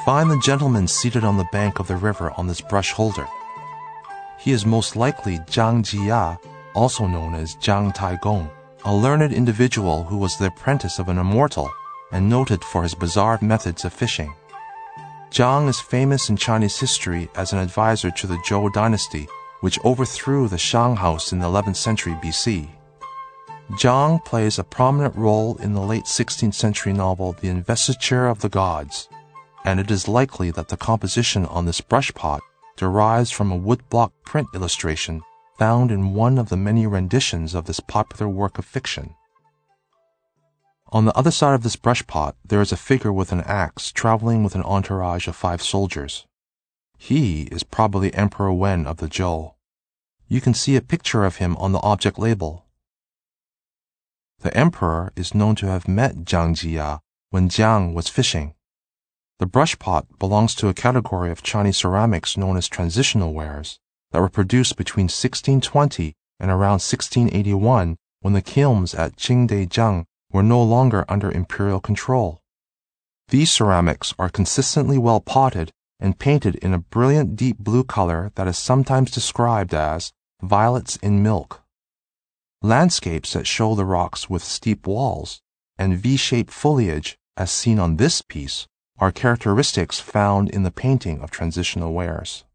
find the gentleman seated on the bank of the river on this brush holder. He is most likely Zhang Jia, also known as Zhang Taigong, a learned individual who was the apprentice of an immortal and noted for his bizarre methods of fishing. Zhang is famous in Chinese history as an advisor to the Zhou dynasty, which overthrew the Shang house in the 11th century BC. Zhang plays a prominent role in the late 16th century novel The Investiture of the Gods, and it is likely that the composition on this brush pot derives from a woodblock print illustration found in one of the many renditions of this popular work of fiction. On the other side of this brush pot, there is a figure with an axe traveling with an entourage of 5 soldiers. He is probably Emperor Wen of the Zhou. You can see a picture of him on the object label. The emperor is known to have met Zhang Jia when Jiang was fishing. The brush pot belongs to a category of Chinese ceramics known as transitional wares that were produced between 1620 and around 1681 when the kilns at Qingdaijiang were no longer under imperial control. These ceramics are consistently well potted and painted in a brilliant deep blue color that is sometimes described as violets in milk. Landscapes that show the rocks with steep walls and V-shaped foliage, as seen on this piece, are characteristics found in the painting of transitional wares.